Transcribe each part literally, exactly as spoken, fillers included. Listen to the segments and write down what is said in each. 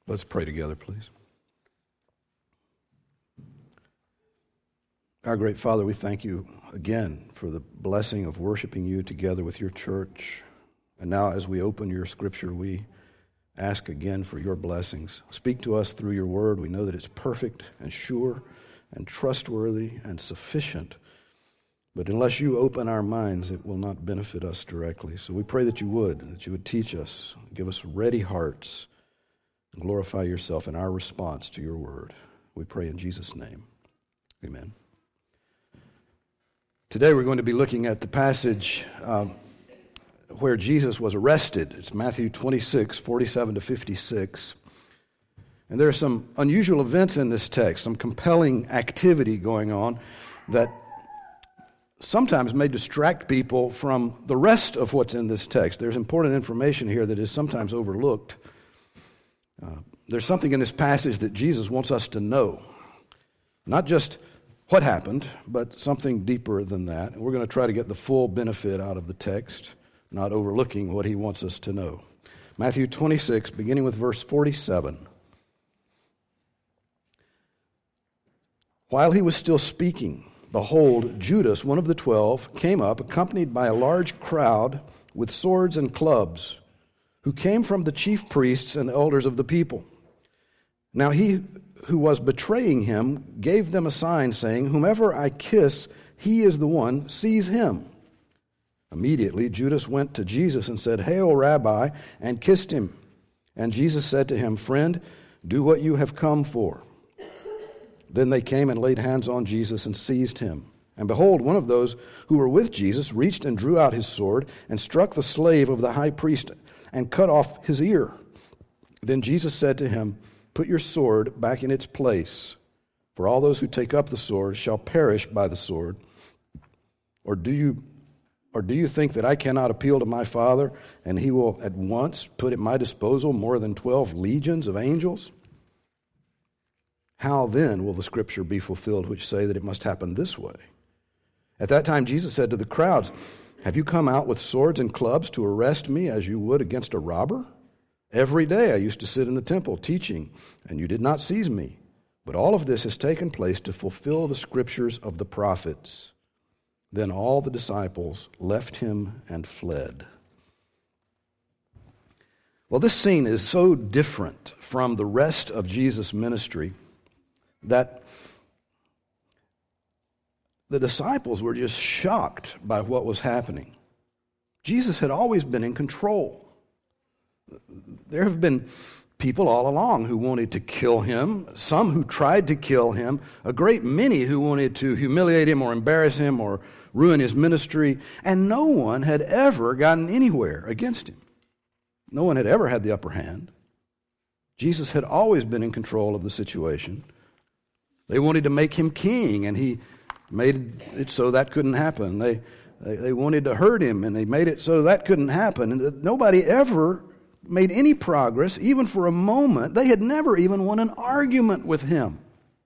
Let's pray together, please. Our great Father, we thank you again for the blessing of worshiping you together with your church. And now as we open your scripture, we ask again for your blessings. Speak to us through your word. We know that it's perfect and sure and trustworthy and sufficient. But unless you open our minds, it will not benefit us directly. So we pray that you would, that you would teach us, give us ready hearts, and glorify yourself in our response to your word. We pray in Jesus' name. Amen. Today we're going to be looking at the passage um, where Jesus was arrested. It's Matthew twenty-six, forty-seven to fifty-six. And there are some unusual events in this text, some compelling activity going on that sometimes may distract people from the rest of what's in this text. There's important information here that is sometimes overlooked. Uh, there's something in this passage that Jesus wants us to know. Not just what happened, but something deeper than that. And we're going to try to get the full benefit out of the text, not overlooking what he wants us to know. Matthew twenty-six, beginning with verse forty-seven. While he was still speaking, behold, Judas, one of the twelve, came up, accompanied by a large crowd with swords and clubs, who came from the chief priests and elders of the people. Now he who was betraying him gave them a sign, saying, "Whomever I kiss, he is the one, seize him." Immediately Judas went to Jesus and said, "Hail, Rabbi," and kissed him. And Jesus said to him, "Friend, do what you have come for." Then they came and laid hands on Jesus and seized him. And behold, one of those who were with Jesus reached and drew out his sword and struck the slave of the high priest and cut off his ear. Then Jesus said to him, "Put your sword back in its place, for all those who take up the sword shall perish by the sword. Or do you or do you think that I cannot appeal to my Father, and he will at once put at my disposal more than twelve legions of angels? How then will the scripture be fulfilled which say that it must happen this way?" At that time Jesus said to the crowds, "Have you come out with swords and clubs to arrest me as you would against a robber? Every day I used to sit in the temple teaching, and you did not seize me. But all of this has taken place to fulfill the scriptures of the prophets." Then all the disciples left him and fled. Well, this scene is so different from the rest of Jesus' ministry that the disciples were just shocked by what was happening. Jesus had always been in control. There have been people all along who wanted to kill him, some who tried to kill him, a great many who wanted to humiliate him or embarrass him or ruin his ministry, and no one had ever gotten anywhere against him. No one had ever had the upper hand. Jesus had always been in control of the situation. They wanted to make him king, and he made it so that couldn't happen. They, they, they wanted to hurt him, and they made it so that couldn't happen. And nobody ever made any progress, even for a moment. They had never even won an argument with him.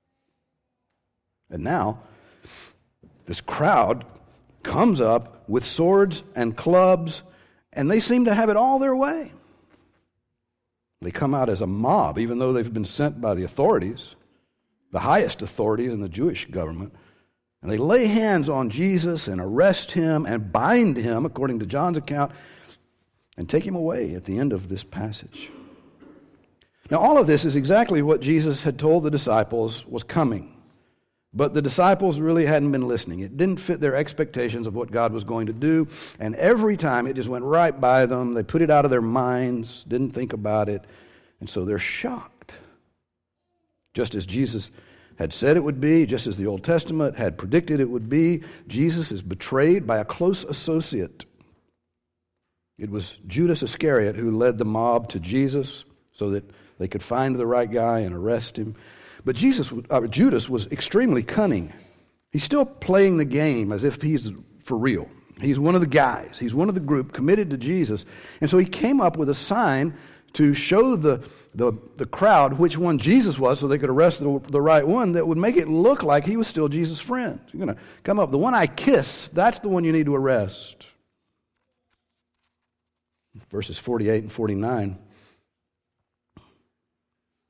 And now, this crowd comes up with swords and clubs, and they seem to have it all their way. They come out as a mob, even though they've been sent by the authorities, the highest authorities in the Jewish government. And they lay hands on Jesus and arrest him and bind him, according to John's account, and take him away at the end of this passage. Now, all of this is exactly what Jesus had told the disciples was coming. But the disciples really hadn't been listening. It didn't fit their expectations of what God was going to do. And every time it just went right by them. They put it out of their minds, didn't think about it. And so they're shocked. Just as Jesus had said it would be, just as the Old Testament had predicted it would be, Jesus is betrayed by a close associate. It was Judas Iscariot who led the mob to Jesus so that they could find the right guy and arrest him. But Jesus, uh, Judas was extremely cunning. He's still playing the game as if he's for real. He's one of the guys. He's one of the group committed to Jesus. And so he came up with a sign to show the, the, the crowd which one Jesus was so they could arrest the, the right one that would make it look like he was still Jesus' friend. You're going to come up, the one I kiss, that's the one you need to arrest. Verses forty-eight and forty-nine.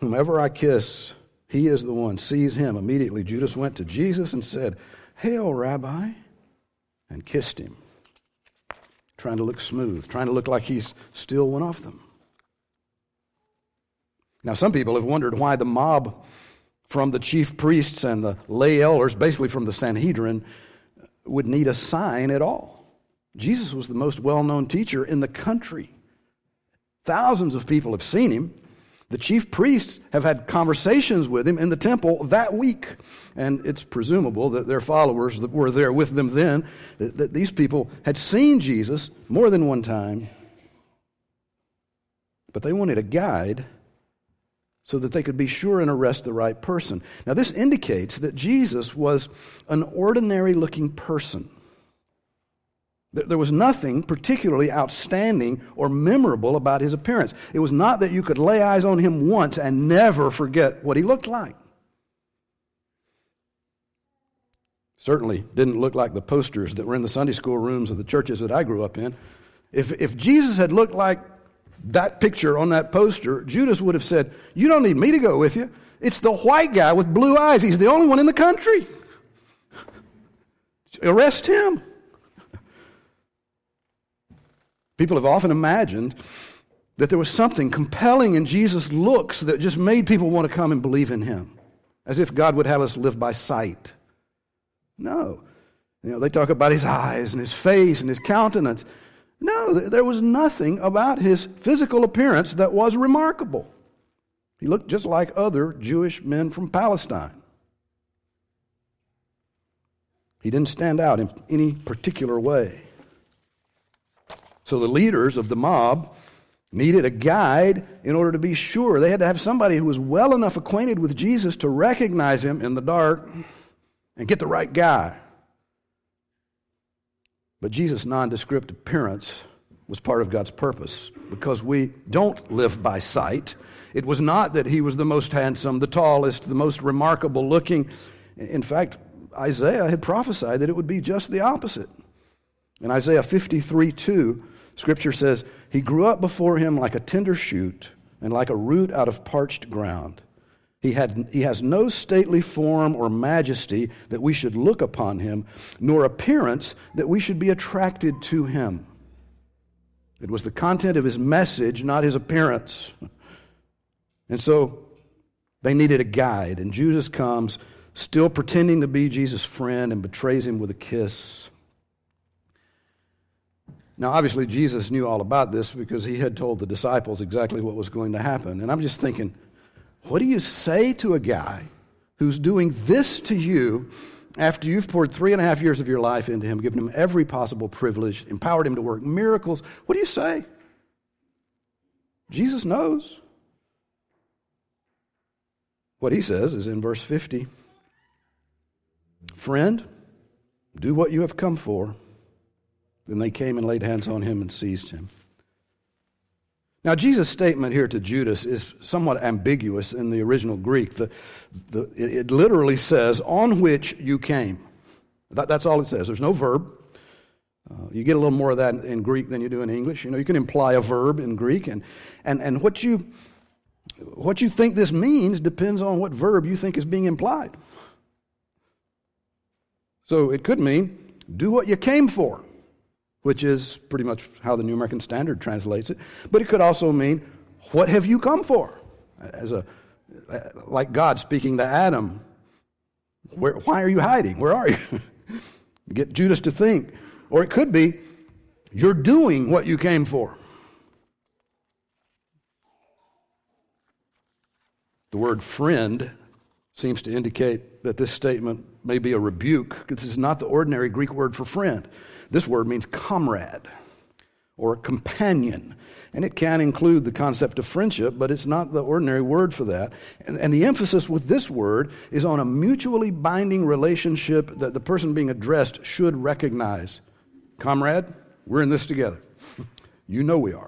Whomever I kiss, he is the one. Seize him. Immediately Judas went to Jesus and said, Hail, Rabbi, and kissed him, trying to look smooth, trying to look like he's still one of them. Now, some people have wondered why the mob from the chief priests and the lay elders, basically from the Sanhedrin, would need a sign at all. Jesus was the most well-known teacher in the country. Thousands of people have seen him. The chief priests have had conversations with him in the temple that week. And it's presumable that their followers that were there with them then, that, that these people had seen Jesus more than one time. But they wanted a guide so that they could be sure and arrest the right person. Now, this indicates that Jesus was an ordinary-looking person. There was nothing particularly outstanding or memorable about his appearance. It was not that you could lay eyes on him once and never forget what he looked like. Certainly didn't look like the posters that were in the Sunday school rooms of the churches that I grew up in. If, if Jesus had looked like that picture on that poster, Judas would have said, you don't need me to go with you. It's the white guy with blue eyes. He's the only one in the country. Arrest him. People have often imagined that there was something compelling in Jesus' looks that just made people want to come and believe in him, as if God would have us live by sight. No. You know, they talk about his eyes and his face and his countenance. No, there was nothing about his physical appearance that was remarkable. He looked just like other Jewish men from Palestine. He didn't stand out in any particular way. So the leaders of the mob needed a guide in order to be sure. They had to have somebody who was well enough acquainted with Jesus to recognize him in the dark and get the right guy. But Jesus' nondescript appearance was part of God's purpose, because we don't live by sight. It was not that he was the most handsome, the tallest, the most remarkable looking. In fact, Isaiah had prophesied that it would be just the opposite. In Isaiah fifty-three two, Scripture says, he grew up before him like a tender shoot and like a root out of parched ground. He had he has no stately form or majesty that we should look upon him, nor appearance that we should be attracted to him. It was the content of his message, not his appearance. And so they needed a guide, and Judas comes, still pretending to be Jesus' friend, and betrays him with a kiss. Now, obviously, Jesus knew all about this because he had told the disciples exactly what was going to happen. And I'm just thinking, what do you say to a guy who's doing this to you after you've poured three and a half years of your life into him, given him every possible privilege, empowered him to work miracles? What do you say? Jesus knows. What he says is in verse fifty, friend, do what you have come for. Then they came and laid hands on him and seized him. Now, Jesus' statement here to Judas is somewhat ambiguous in the original Greek. The, the, it, it literally says, on which you came. That, that's all it says. There's no verb. Uh, you get a little more of that in, in Greek than you do in English. You know, you can imply a verb in Greek. And, and, and what you, what you think this means depends on what verb you think is being implied. So it could mean, do what you came for, which is pretty much how the New American Standard translates it. But it could also mean, what have you come for? As a, like God speaking to Adam, where, why are you hiding? Where are you? Get Judas to think. Or it could be, you're doing what you came for. The word friend seems to indicate that this statement may be a rebuke. This is not the ordinary Greek word for friend. This word means comrade or companion, and it can include the concept of friendship, but it's not the ordinary word for that. And, and the emphasis with this word is on a mutually binding relationship that the person being addressed should recognize. Comrade, we're in this together. You know we are.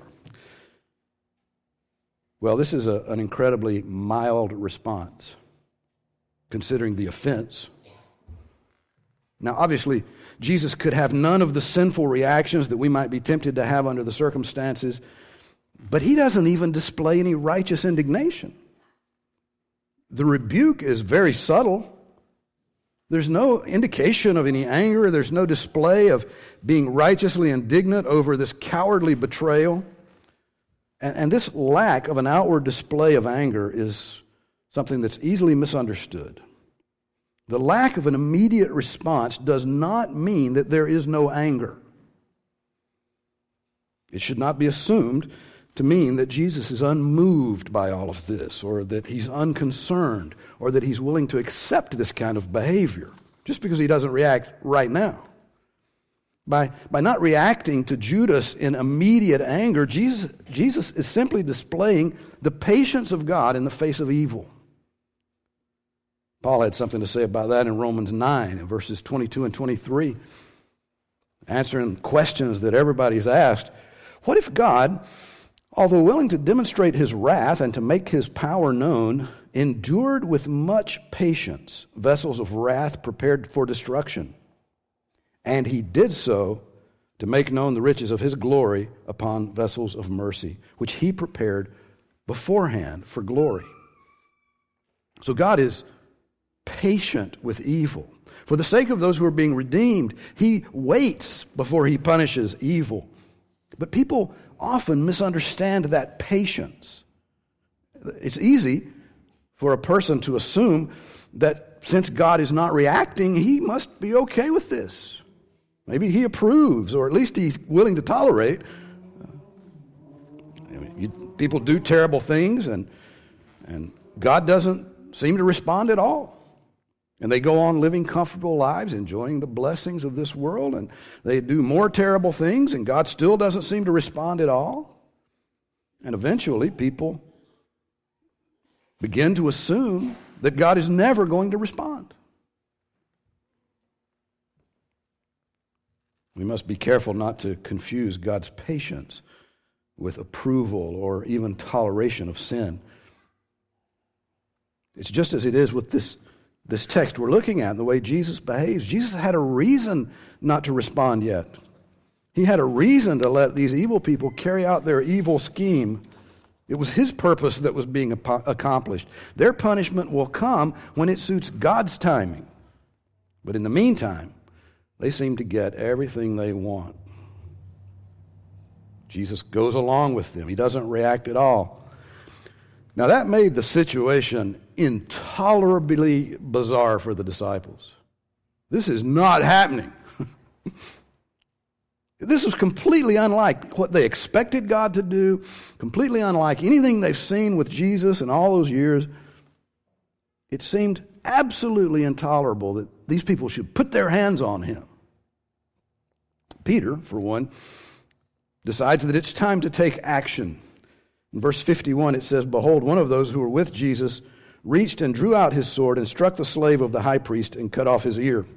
Well, this is a, an incredibly mild response, considering the offense. Now, obviously, Jesus could have none of the sinful reactions that we might be tempted to have under the circumstances, but he doesn't even display any righteous indignation. The rebuke is very subtle. There's no indication of any anger. There's no display of being righteously indignant over this cowardly betrayal. And, and this lack of an outward display of anger is something that's easily misunderstood. The lack of an immediate response does not mean that there is no anger. It should not be assumed to mean that Jesus is unmoved by all of this, or that he's unconcerned, or that he's willing to accept this kind of behavior, just because he doesn't react right now. By, by not reacting to Judas in immediate anger, Jesus, Jesus is simply displaying the patience of God in the face of evil. Paul had something to say about that in Romans nine, in verses twenty-two and twenty-three, answering questions that everybody's asked. What if God, although willing to demonstrate his wrath and to make his power known, endured with much patience vessels of wrath prepared for destruction? And he did so to make known the riches of his glory upon vessels of mercy, which he prepared beforehand for glory. So God is patient with evil. For the sake of those who are being redeemed, he waits before he punishes evil. But people often misunderstand that patience. It's easy for a person to assume that since God is not reacting, he must be okay with this. Maybe he approves, or at least he's willing to tolerate. I mean, you, people do terrible things, and, and God doesn't seem to respond at all. And they go on living comfortable lives, enjoying the blessings of this world, and they do more terrible things, and God still doesn't seem to respond at all. And eventually, people begin to assume that God is never going to respond. We must be careful not to confuse God's patience with approval or even toleration of sin. It's just as it is with this This text we're looking at, the way Jesus behaves. Jesus had a reason not to respond yet. He had a reason to let these evil people carry out their evil scheme. It was his purpose that was being accomplished. Their punishment will come when it suits God's timing. But in the meantime, they seem to get everything they want. Jesus goes along with them. He doesn't react at all. Now that made the situation intolerably bizarre for the disciples. This is not happening. This was completely unlike what they expected God to do, completely unlike anything they've seen with Jesus in all those years. It seemed absolutely intolerable that these people should put their hands on him. Peter, for one, decides that it's time to take action. In verse fifty-one, it says, "Behold, one of those who were with Jesus reached and drew out his sword and struck the slave of the high priest and cut off his ear."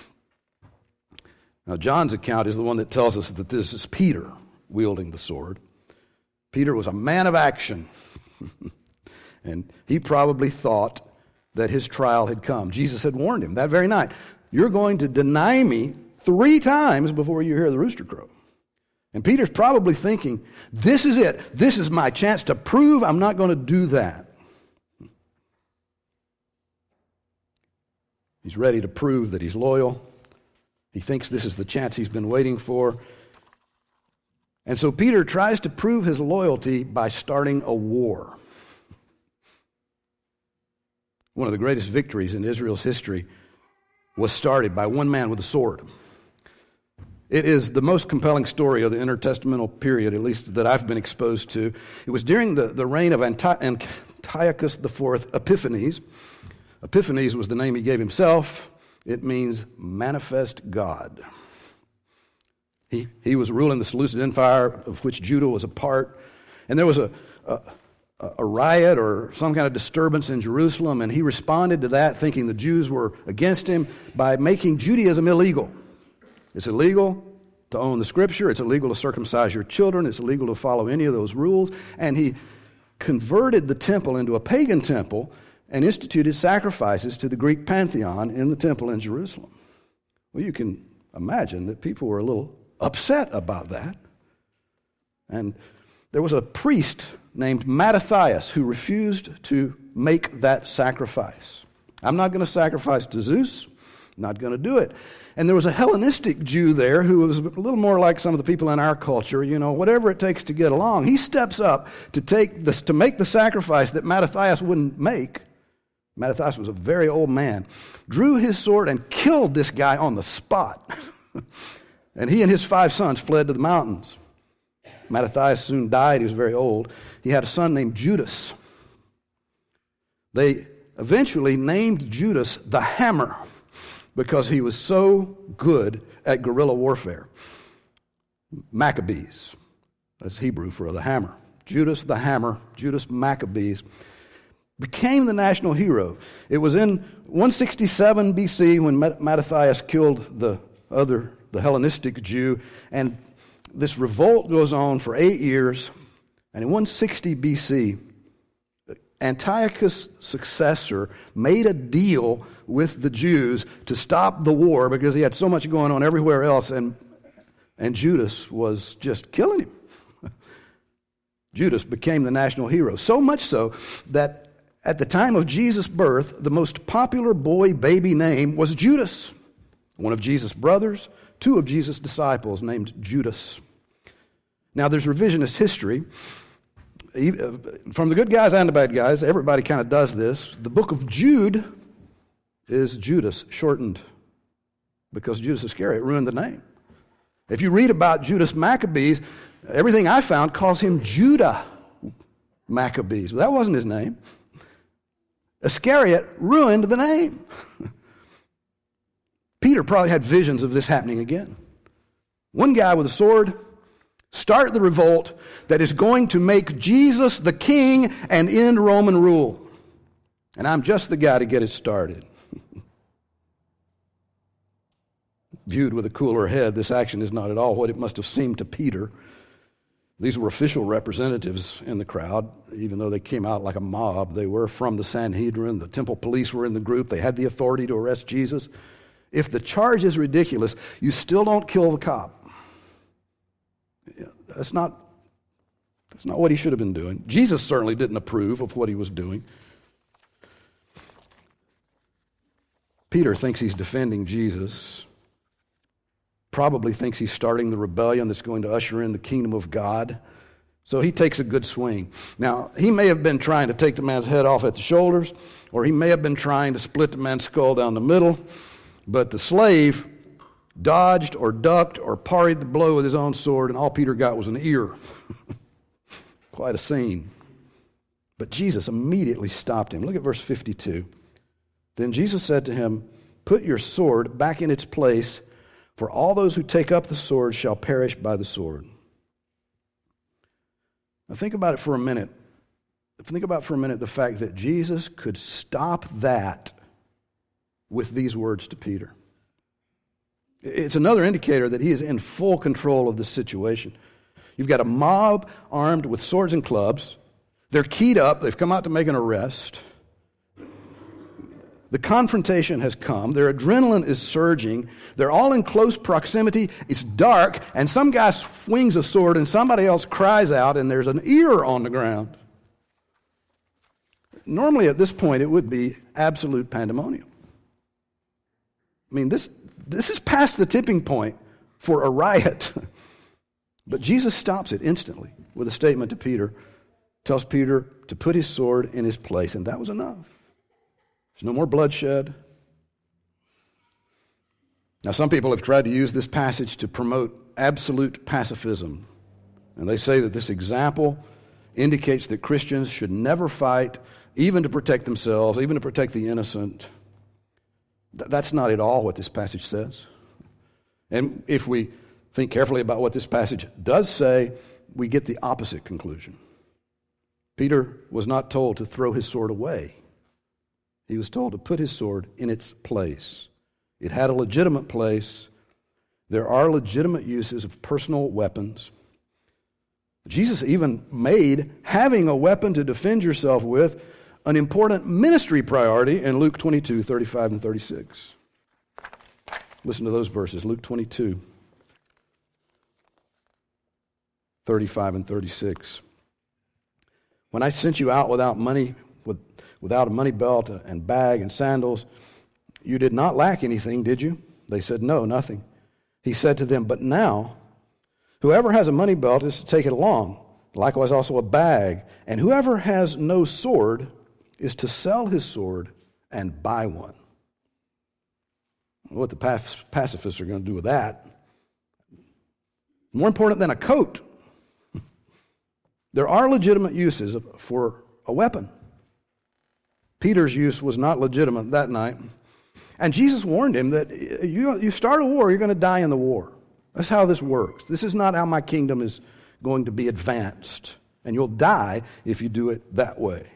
Now, John's account is the one that tells us that this is Peter wielding the sword. Peter was a man of action, and he probably thought that his trial had come. Jesus had warned him that very night, "You're going to deny me three times before you hear the rooster crow." And Peter's probably thinking, this is it. This is my chance to prove I'm not going to do that. He's ready to prove that he's loyal. He thinks this is the chance he's been waiting for. And so Peter tries to prove his loyalty by starting a war. One of the greatest victories in Israel's history was started by one man with a sword. It is the most compelling story of the intertestamental period, at least that I've been exposed to. It was during the, the reign of Anti- Antiochus the Fourth Epiphanes. Epiphanes was the name he gave himself. It means manifest God. He, he was ruling the Seleucid Empire, of which Judah was a part. And there was a, a, a riot or some kind of disturbance in Jerusalem, and he responded to that thinking the Jews were against him by making Judaism illegal. It's illegal to own the Scripture. It's illegal to circumcise your children. It's illegal to follow any of those rules. And he converted the temple into a pagan temple and instituted sacrifices to the Greek pantheon in the temple in Jerusalem. Well, you can imagine that people were a little upset about that. And there was a priest named Mattathias who refused to make that sacrifice. I'm not going to sacrifice to Zeus. I'm not going to do it. And there was a Hellenistic Jew there who was a little more like some of the people in our culture, you know, whatever it takes to get along. He steps up to take this, to make the sacrifice that Mattathias wouldn't make. Mattathias was a very old man, drew his sword and killed this guy on the spot. And he and his five sons fled to the mountains. Mattathias soon died. He was very old. He had a son named Judas. They eventually named Judas the Hammer because he was so good at guerrilla warfare. Maccabees, that's Hebrew for the hammer. Judas the Hammer, Judas Maccabees, became the national hero. It was in one sixty-seven B C when Mattathias killed the other, the Hellenistic Jew, and this revolt goes on for eight years, and in one sixty B C, Antiochus' successor made a deal with the Jews to stop the war because he had so much going on everywhere else, and, and Judas was just killing him. Judas became the national hero, so much so that at the time of Jesus' birth, the most popular boy baby name was Judas, one of Jesus' brothers, two of Jesus' disciples named Judas. Now, there's revisionist history. From the good guys and the bad guys, everybody kind of does this. The book of Jude is Judas shortened because Judas Iscariot ruined the name. If you read about Judas Maccabees, everything I found calls him Judah Maccabees. But that wasn't his name. Iscariot ruined the name. Peter probably had visions of this happening again. One guy with a sword start the revolt that is going to make Jesus the king and end Roman rule. And I'm just the guy to get it started. Viewed with a cooler head, this action is not at all what it must have seemed to Peter. These were official representatives in the crowd, even though they came out like a mob. They were from the Sanhedrin. The temple police were in the group. They had the authority to arrest Jesus. If the charge is ridiculous, you still don't kill the cop. That's not, that's not what he should have been doing. Jesus certainly didn't approve of what he was doing. Peter thinks he's defending Jesus, probably thinks he's starting the rebellion that's going to usher in the kingdom of God. So he takes a good swing. Now, he may have been trying to take the man's head off at the shoulders, or he may have been trying to split the man's skull down the middle, but the slave dodged or ducked or parried the blow with his own sword, and all Peter got was an ear. Quite a scene. But Jesus immediately stopped him. Look at verse fifty-two. Then Jesus said to him, "Put your sword back in its place, for all those who take up the sword shall perish by the sword." Now think about it for a minute. Think about for a minute the fact that Jesus could stop that with these words to Peter. It's another indicator that he is in full control of the situation. You've got a mob armed with swords and clubs. They're keyed up. They've come out to make an arrest. The confrontation has come. Their adrenaline is surging. They're all in close proximity. It's dark, and some guy swings a sword, and somebody else cries out, and there's an ear on the ground. Normally, at this point, it would be absolute pandemonium. I mean, this, this is past the tipping point for a riot. But Jesus stops it instantly with a statement to Peter, tells Peter to put his sword in his place, and that was enough. There's no more bloodshed. Now, some people have tried to use this passage to promote absolute pacifism, and they say that this example indicates that Christians should never fight, even to protect themselves, even to protect the innocent. That's not at all what this passage says. And if we think carefully about what this passage does say, we get the opposite conclusion. Peter was not told to throw his sword away. He was told to put his sword in its place. It had a legitimate place. There are legitimate uses of personal weapons. Jesus even made having a weapon to defend yourself with an important ministry priority in Luke twenty-two, thirty-five and thirty-six. Listen to those verses, Luke twenty-two, thirty-five and thirty-six. "When I sent you out without money with, without a money belt and bag and sandals. You did not lack anything, did you? They said, no, nothing. He said to them, but now, whoever has a money belt is to take it along, likewise also a bag. And whoever has no sword is to sell his sword and buy one. What the pacifists are going to do with that. More important than a coat, there are legitimate uses for a weapon. Peter's use was not legitimate that night. And Jesus warned him that you, you start a war, you're going to die in the war. That's how this works. This is not how my kingdom is going to be advanced. And you'll die if you do it that way.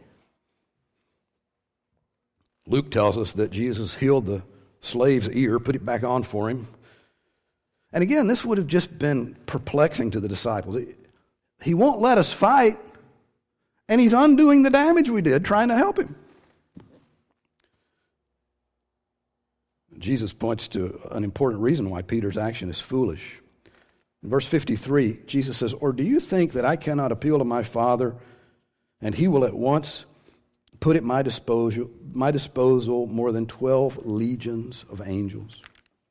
Luke tells us that Jesus healed the slave's ear, put it back on for him. And again, this would have just been perplexing to the disciples. He won't let us fight, and he's undoing the damage we did trying to help him. Jesus points to an important reason why Peter's action is foolish. In verse fifty-three, Jesus says, or do you think that I cannot appeal to my Father, and he will at once put at my disposal, my disposal more than twelve legions of angels?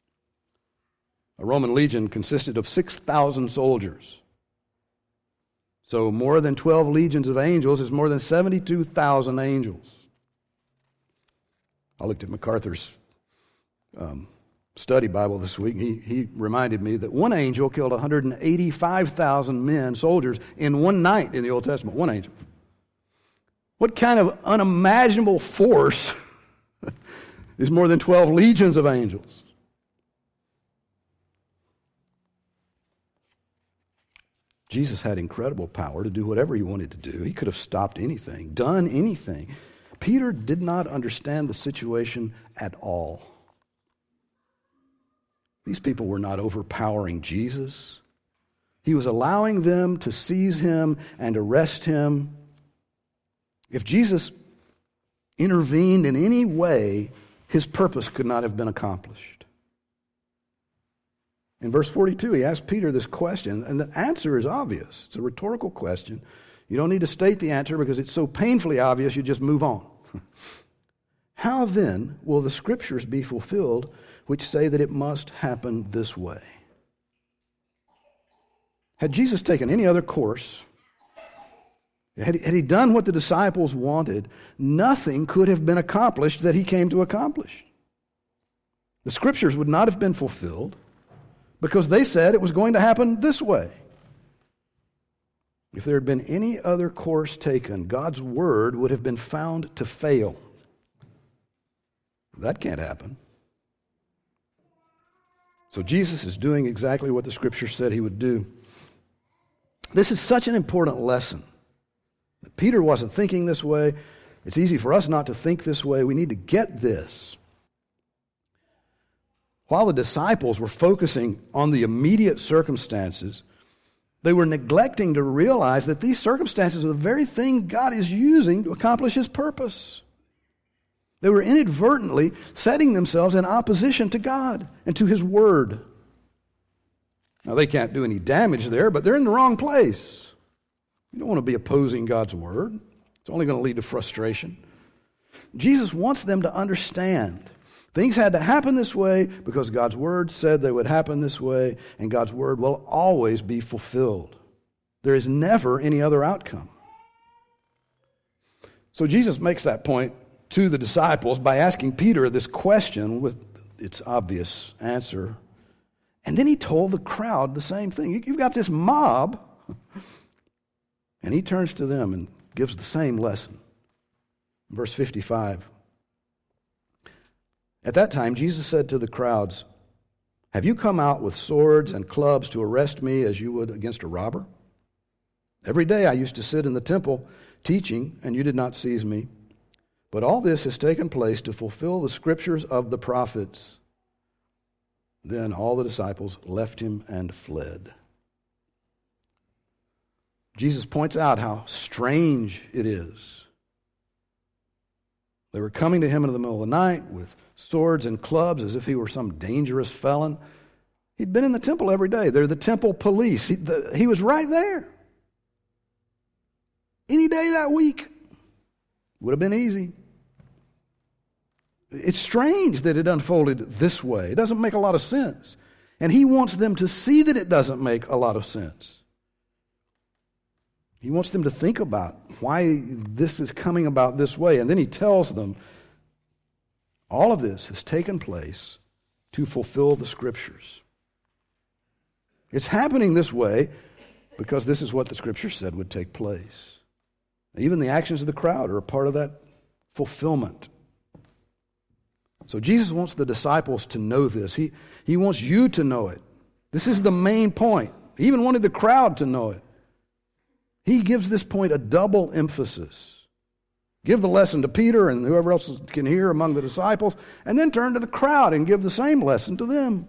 A Roman legion consisted of six thousand soldiers. So more than twelve legions of angels is more than seventy-two thousand angels. I looked at MacArthur's um, study Bible this week. He, he reminded me that one angel killed one hundred eighty-five thousand men, soldiers, in one night in the Old Testament. One angel. What kind of unimaginable force is more than twelve legions of angels? Jesus had incredible power to do whatever he wanted to do. He could have stopped anything, done anything. Peter did not understand the situation at all. These people were not overpowering Jesus. He was allowing them to seize him and arrest him. If Jesus intervened in any way, his purpose could not have been accomplished. In verse forty-two, he asked Peter this question, and the answer is obvious. It's a rhetorical question. You don't need to state the answer because it's so painfully obvious you just move on. How then will the Scriptures be fulfilled which say that it must happen this way? Had Jesus taken any other course, had he, had he done what the disciples wanted, nothing could have been accomplished that he came to accomplish. The Scriptures would not have been fulfilled because they said it was going to happen this way. If there had been any other course taken, God's word would have been found to fail. That can't happen. So Jesus is doing exactly what the Scripture said he would do. This is such an important lesson. Peter wasn't thinking this way. It's easy for us not to think this way. We need to get this. While the disciples were focusing on the immediate circumstances, they were neglecting to realize that these circumstances are the very thing God is using to accomplish his purpose. They were inadvertently setting themselves in opposition to God and to his word. Now, they can't do any damage there, but they're in the wrong place. You don't want to be opposing God's word. It's only going to lead to frustration. Jesus wants them to understand things had to happen this way because God's word said they would happen this way, and God's word will always be fulfilled. There is never any other outcome. So Jesus makes that point to the disciples by asking Peter this question with its obvious answer. And then he told the crowd the same thing. You've got this mob, and he turns to them and gives the same lesson. Verse fifty-five. At that time, Jesus said to the crowds, have you come out with swords and clubs to arrest me as you would against a robber? Every day I used to sit in the temple teaching, and you did not seize me. But all this has taken place to fulfill the scriptures of the prophets. Then all the disciples left him and fled. Jesus points out how strange it is. They were coming to him in the middle of the night with swords and clubs as if he were some dangerous felon. He'd been in the temple every day. They're the temple police. He, the, he was right there. Any day that week. Would have been easy. It's strange that it unfolded this way. It doesn't make a lot of sense. And he wants them to see that it doesn't make a lot of sense. He wants them to think about why this is coming about this way. And then he tells them all of this has taken place to fulfill the Scriptures. It's happening this way because this is what the Scripture said would take place. Even the actions of the crowd are a part of that fulfillment. So Jesus wants the disciples to know this. He, he wants you to know it. This is the main point. He even wanted the crowd to know it. He gives this point a double emphasis. Give the lesson to Peter and whoever else can hear among the disciples, and then turn to the crowd and give the same lesson to them.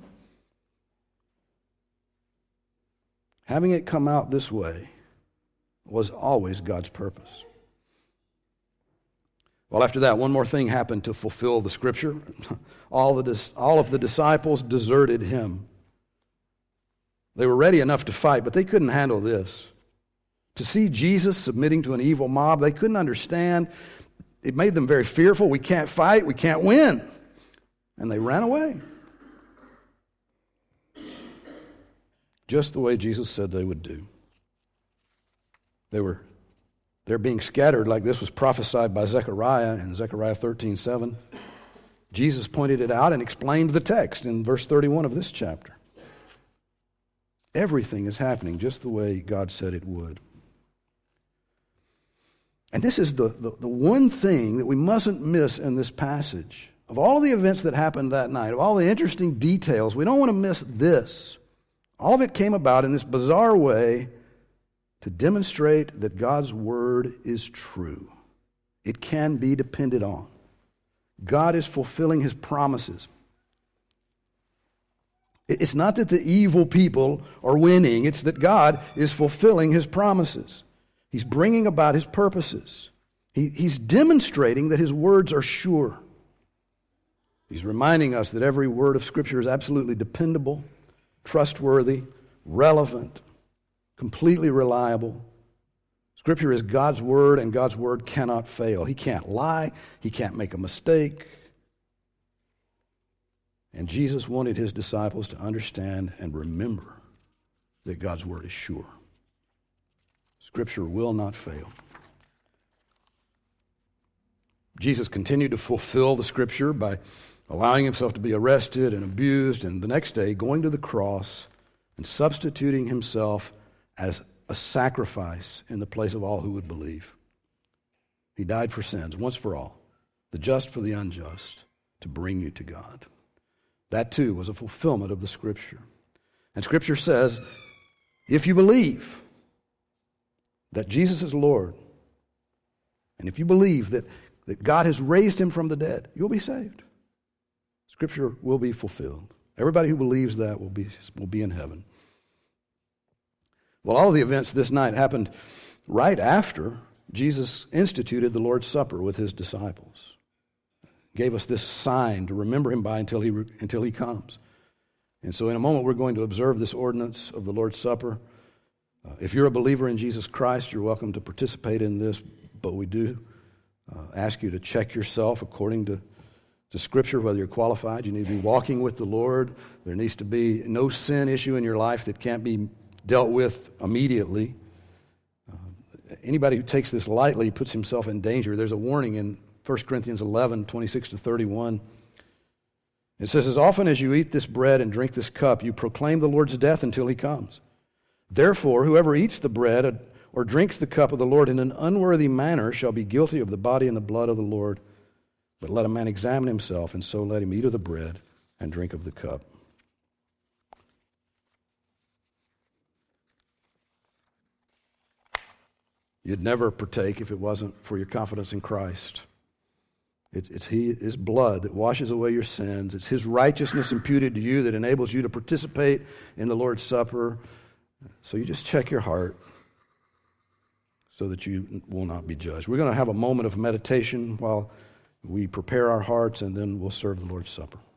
Having it come out this way was always God's purpose. Well, after that, one more thing happened to fulfill the Scripture. All, the, all of the disciples deserted him. They were ready enough to fight, but they couldn't handle this. To see Jesus submitting to an evil mob, they couldn't understand. It made them very fearful. We can't fight. We can't win. And they ran away. Just the way Jesus said they would do. They were they're being scattered like this was prophesied by Zechariah in Zechariah thirteen seven. Jesus pointed it out and explained the text in verse thirty-one of this chapter. Everything is happening just the way God said it would. And this is the, the, the one thing that we mustn't miss in this passage. Of all the events that happened that night, of all the interesting details, we don't want to miss this. All of it came about in this bizarre way to demonstrate that God's word is true. It can be depended on. God is fulfilling his promises. It's not that the evil people are winning. It's that God is fulfilling his promises. He's bringing about his purposes. He, he's demonstrating that his words are sure. He's reminding us that every word of Scripture is absolutely dependable, trustworthy, relevant, completely reliable. Scripture is God's word, and God's word cannot fail. He can't lie. He can't make a mistake. And Jesus wanted his disciples to understand and remember that God's word is sure. Scripture will not fail. Jesus continued to fulfill the Scripture by allowing himself to be arrested and abused, and the next day going to the cross and substituting himself as a sacrifice in the place of all who would believe. He died for sins, once for all, the just for the unjust, to bring you to God. That too was a fulfillment of the Scripture. And Scripture says, if you believe that Jesus is Lord, and if you believe that, that God has raised him from the dead, you'll be saved. Scripture will be fulfilled. Everybody who believes that will be, will be in heaven. Well, all of the events this night happened right after Jesus instituted the Lord's Supper with his disciples. Gave us this sign to remember him by until he, until he comes. And so in a moment we're going to observe this ordinance of the Lord's Supper. Uh, if you're a believer in Jesus Christ, you're welcome to participate in this, but we do uh, ask you to check yourself according to, to Scripture, whether you're qualified. You need to be walking with the Lord. There needs to be no sin issue in your life that can't be dealt with immediately. Uh, anybody who takes this lightly puts himself in danger. There's a warning in First Corinthians eleven, twenty-six to thirty-one. It says, as often as you eat this bread and drink this cup, you proclaim the Lord's death until he comes. Therefore, whoever eats the bread or drinks the cup of the Lord in an unworthy manner shall be guilty of the body and the blood of the Lord. But let a man examine himself, and so let him eat of the bread and drink of the cup. You'd never partake if it wasn't for your confidence in Christ. It's, it's he, his blood that washes away your sins. It's his righteousness imputed to you that enables you to participate in the Lord's Supper. So you just check your heart so that you will not be judged. We're going to have a moment of meditation while we prepare our hearts, and then we'll serve the Lord's Supper.